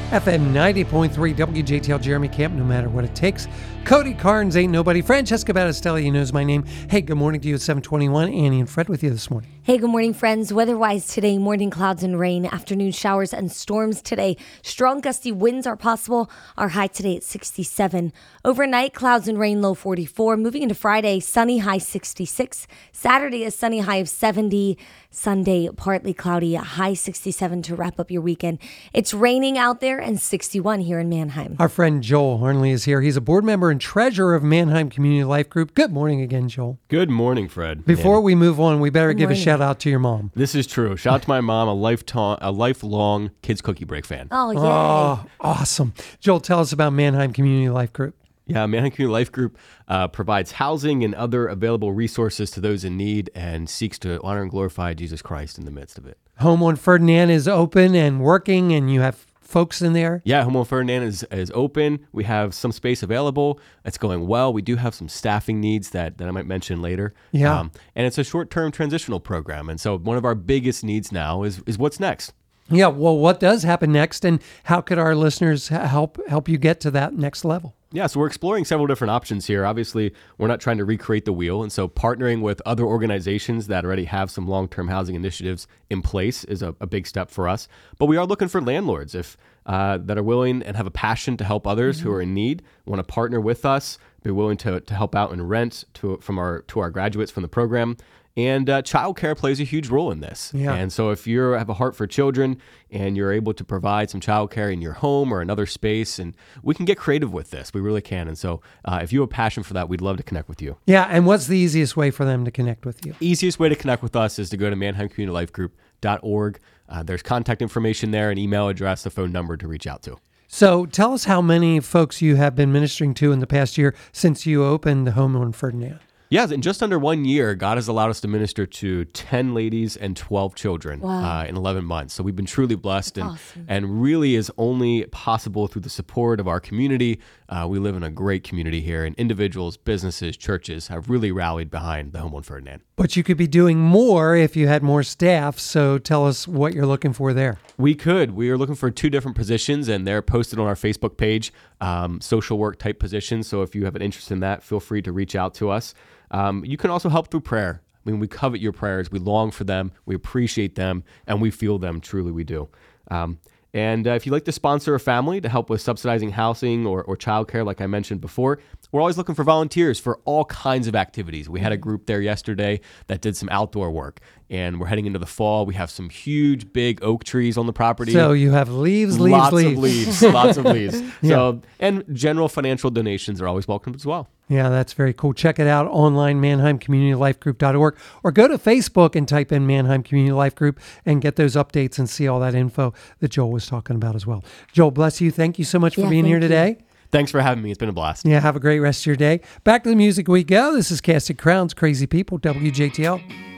FM 90.3 WJTL, Jeremy Camp, no matter what it takes. Cody Carnes, ain't nobody. Francesca Battistelli, you knows my name. Hey, good morning to you at 7:21. Annie and Fred with you this morning. Hey, good morning, friends. Weather-wise today, morning clouds and rain, afternoon showers and storms today. Strong gusty winds are possible. Our high today at 67. Overnight, clouds and rain, low 44. Moving into Friday, sunny, high 66. Saturday, a sunny high of 70. Sunday, partly cloudy, high 67 to wrap up your weekend. It's raining out there and 61 here in Manheim. Our friend Joel Hornley is here. He's a board member and treasurer of Manheim Community Life Group. Good morning again, Joel. Good morning, Fred. Before we move on, we better give a shout out to your mom. This is true. Shout out to my mom, a lifelong Kids Cookie Break fan. Oh, yay. Oh, awesome. Joel, tell us about Manheim Community Life Group. Yeah, Manheim Community Life Group provides housing and other available resources to those in need and seeks to honor and glorify Jesus Christ in the midst of it. Home on Ferdinand is open and working, and you have folks in there? Yeah, Home on Ferdinand is open. We have some space available. It's going well. We do have some staffing needs that I might mention later. Yeah. And it's a short-term transitional program. And so one of our biggest needs now is what's next. Yeah, well, what does happen next, and how could our listeners help you get to that next level? Yeah, so we're exploring several different options here. Obviously, we're not trying to recreate the wheel. And so partnering with other organizations that already have some long-term housing initiatives in place is a big step for us. But we are looking for landlords that are willing and have a passion to help others who are in need, want to partner with us, be willing to help out and rent to our graduates from the program. And childcare plays a huge role in this. Yeah. And so if you have a heart for children and you're able to provide some childcare in your home or another space, and we can get creative with this. We really can. And so if you have a passion for that, we'd love to connect with you. Yeah, and what's the easiest way for them to connect with you? Easiest way to connect with us is to go to manheimcommunitylifegroup.org. There's contact information there, an email address, a phone number to reach out to. So tell us how many folks you have been ministering to in the past year since you opened the Home on Ferdinand. Yeah, in just under 1 year, God has allowed us to minister to 10 ladies and 12 children in 11 months. So we've been truly blessed and really is only possible through the support of our community. We live in a great community here, and individuals, businesses, churches have really rallied behind the Home on Ferdinand. But you could be doing more if you had more staff. So tell us what you're looking for there. We could. We are looking for 2 different positions, and they're posted on our Facebook page, social work type positions. So if you have an interest in that, feel free to reach out to us. You can also help through prayer. I mean, we covet your prayers. We long for them. We appreciate them, and we feel them. Truly, we do. And if you'd like to sponsor a family to help with subsidizing housing or childcare, like I mentioned before, we're always looking for volunteers for all kinds of activities. We had a group there yesterday that did some outdoor work, and we're heading into the fall. We have some huge, big oak trees on the property. So you have leaves. Lots of leaves. Yeah. So, and general financial donations are always welcome as well. Yeah, that's very cool. Check it out online, manheimcommunitylifegroup.org, or go to Facebook and type in Manheim Community Life Group and get those updates and see all that info that Joel was talking about as well. Joel, bless you. Thank you so much for being here today. Thanks for having me. It's been a blast. Yeah, have a great rest of your day. Back to the music we go. This is Casting Crowns, Crazy People, WJTL.